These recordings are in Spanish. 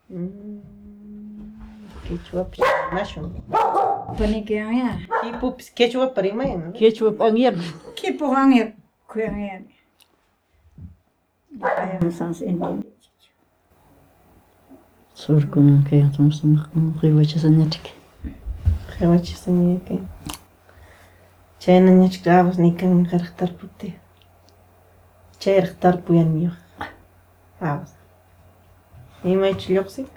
Quechua nashun. Panikiangya. Kipu quechua primain. Quechua angyer. Kipu angyer. Kuyangya. Ayam sans Indian. Surkun kaya tumusum riwacha sanyatik. Riwacha sanyatik. Chayna ñachkabas nikan karakter puti. Chay karakter puyan miyo. Abas. Ima ichilyoksik.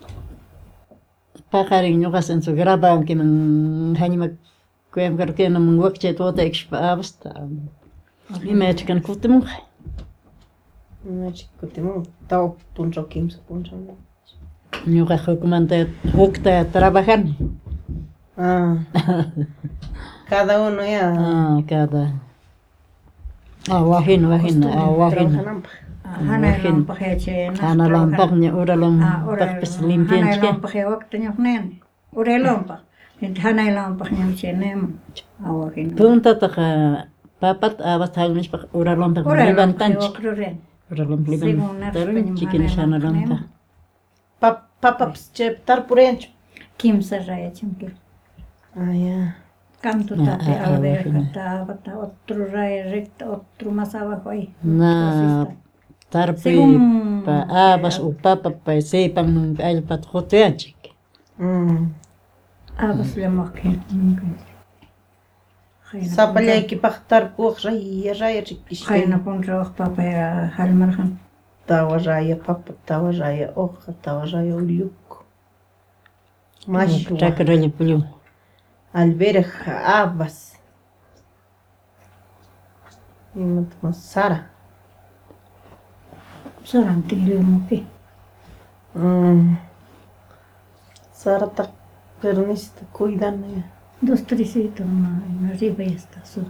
Paqarin ñuqas en su graban que man hañima kuyam karkena man wakche tota expa abasta. Ima chikan kutimun. Ima chikutimun. Tao puncho kimsa puncho. Ñuqa hukta trabajar. Cada uno ya. Cada. Wajin. Hanay lampaq yache. Hana lampaq ña ura lampaq pis limpianchke. Hanay lampaq ya wakta ñuqnen. Ure lampaq. Hanay lampaq ñamche nem. Awajin. Punta taqa papat abas halmishpaq ura lampaq libantanchik. Ura lampaq libantanchik. Chikin shana lampaq. Papaps tar purencho. Kimsa raya chimke. Ya. Canto tape alberca bata otro raya recta otro más abajo ahí. Tarpi pa abas o papa pa sepan el patroteanchik. Abas le moque. Sapalya ki paktar puq raya chikpish. Khayna pon roh papa ya halmarhan. Tawa raya papa, tawa raya hoja, tawa raya uliuk. Mashua. Chakrali pulu. Alberja, abas. Y más Sara. Sara antiglo moque. Sara ta pero necesita cuidar. 2 tricitos más arriba ya está su.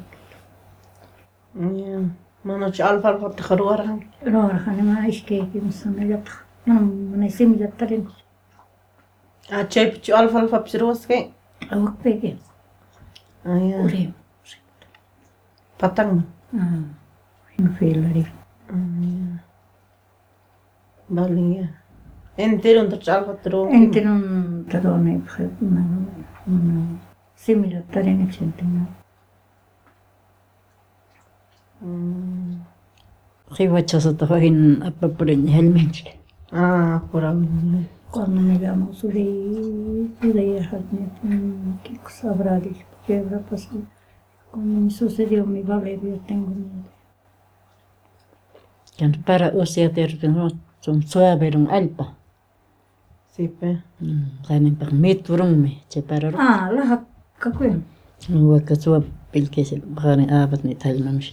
Manoch alfalfa te kharuarhan. Roarhan ma ishke kimsana yata. Mana sim yatarin. Chep alfalfa psirwaske. Awak pege. Ya. Ure. Patang. Infilari. Vale ya. Entero un alfa tro. Entero un tadone similar tarin exentena. Riwacha ta hoin apapurin helmenchik. Por ahí. Cuando me llamo Suri, ¿qué cosa habrá dicho? ¿Qué habrá pasado? Cuando me sucedió mi bebé, yo tengo miedo. Kan para usiater som suaberung alpa. Sí, pe. Kanin pak miturungme che para. La kakuen. Waka suab pilkese bakani abat ni talmamsh.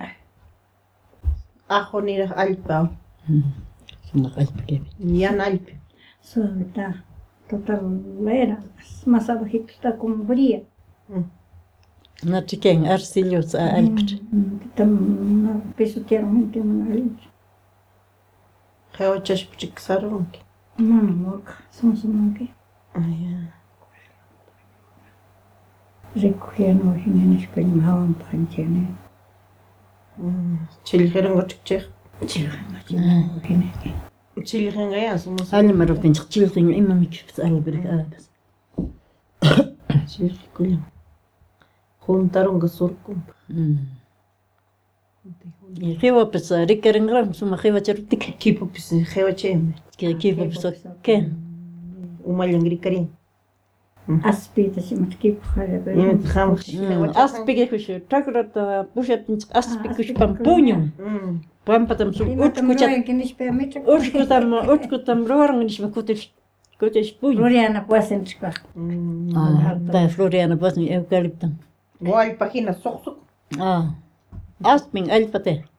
Ajo ni alpa. Sumak alpa kebe. Yan alpa. Suavita, total, era más abajito, está como fría. Na chiken arcillos a alpa. Pisotearon gente en una leche. Geo chash pchiksaron. No, moca, somos un moque. Ya. Recogían hoy en el espejo, me daban panchene. Chiljeron gochik. Chiljeron. Chiljen ya somos. Almaro tin chiljen imma mikfs alberg abas. Chiljen. Juntaron gasurkum. Y jiwa pues rikaren ram suma jiwa charutik. Kipo pues geo cheme. Kiwa pues ken. Umalyan grikarin. Aspita si matkip khale be. Yemet kham. Aspige kushu takrat pushat aspige kushu pampuño. Pampatam su utkutam roran nish kutish puño. Floriana pueden chicar. Da Floriana pues ni eucaliptam. Guay página sok. Asping alpate.